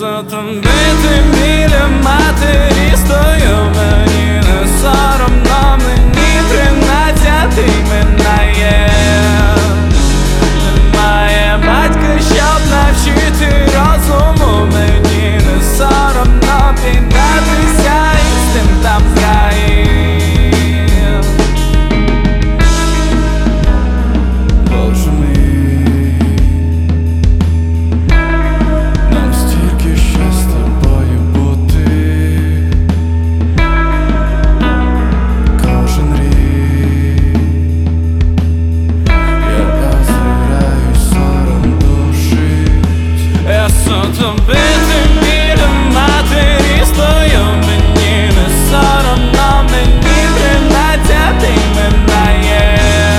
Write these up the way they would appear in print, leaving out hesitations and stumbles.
сотом битим біля матері стою, мені не соромно, мені 13 минає. Немає батька, щоб навчити розуму, мені не соромно піддатися інстинктам згаї. Боже мій, нам стільки ще з тобою бути. Кожен рік я озираюсь, сором душить. Я сотом битим біля матері стою, мені не соромно, мені 13 минає.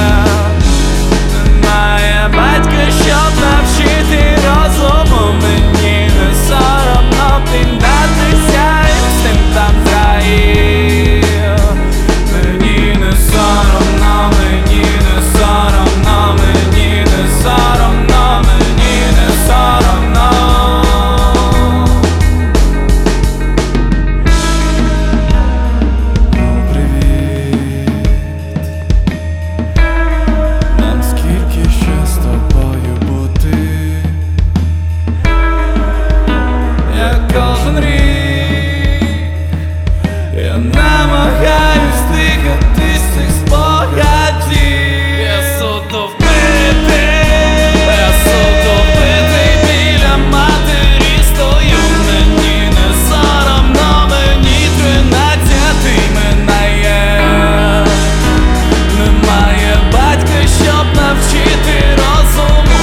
Немає батька, щоб навчити розуму, мені не соромно піддатися інстинктам згаї. Мені не соромно, мені не соромно, мені не соромно, мені не соромно. Ну, привіт. Нам скільки ще з тобою бути. Я кожен рік я намагаюсь дихати з цих спогадів. Я суто вбитий, я суто вбитий біля матері стою, мені не соромно, мені 13 минає. Немає батька, щоб навчити розуму,